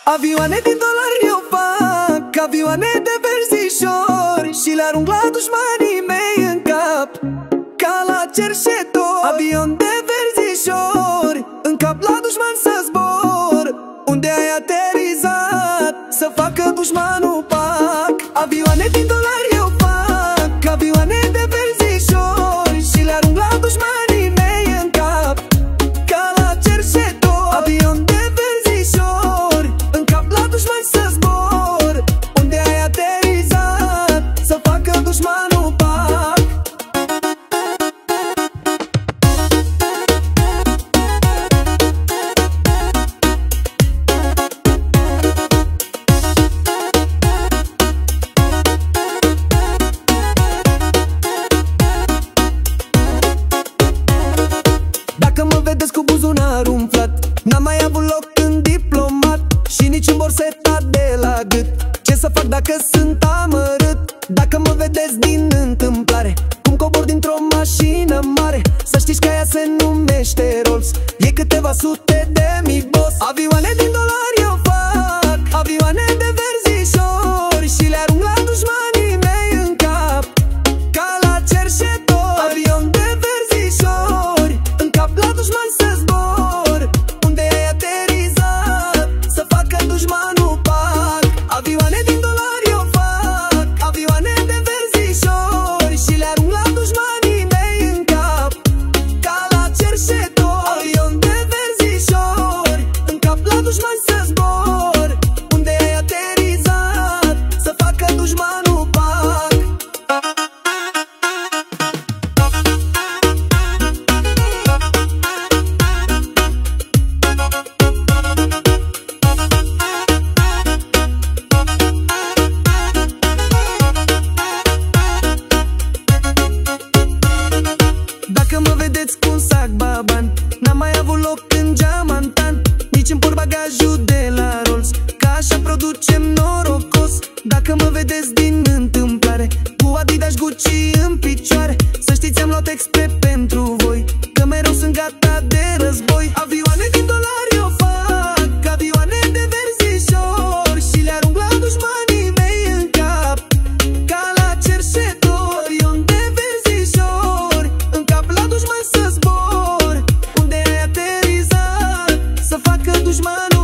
Avioane din dolari eu fac, avioane de verzișori, și le arunc la dușmanii mei în cap, ca la cerșetor. Avion de verzișori, în cap la dușman să zbor. Unde ai aterizat, să facă dușmanul pac. Avioane din dolari eu fac, avioane de verzișori, și le arunc la dușmanii mei în cap, ca la cerșetor. Avion de verzișori, în cap la dușman să zbor. Unde ai aterizat, să facă dușmanul pac. Dacă mă vedeți cu buzunarul umflat, n-am mai avut loc în diplomat și nici în borseta de la gât. Ce să fac dacă sunt amărât? Dacă mă vedeți din întâmplare, cum cobor dintr-o mașină mare, să știți că ea se numește Rolls, e câteva sute de mii, boss. Avioane din dolari eu fac, avioane de verzișori, și le arunc la dușmanii mei în cap, ca la cerșetor. Avion de verzișori, în cap la dușman să zbor. Unde ai aterizat, să facă dușmanul pac. Avioane din dolari eu fac, avioane de verzișori, și le arunc la dușmanii mei în cap, ca la cerșetor. Avion de verzișori, în cap la dușman să zbor. Unde ai aterizat, să facă dușmanul pac. Dacă mă vedeți cu un sac baban, n-am mai avut loc în geamantan, nici în portbagajul de la Rolls, că așa producem norocos. Dacă mă vedeți din întâmplare, cu Adidas Gucci în picioare, să știți am luat expre pentru voi, că mereu sunt gata de război. Avioane din dolari eu fac, avioane de verzișori, și le arunc la dușmanii mei în cap, ca la cerșetor. Avion de verzișori, în cap la dușman să zbor. Unde ai aterizat, să facă dușmanul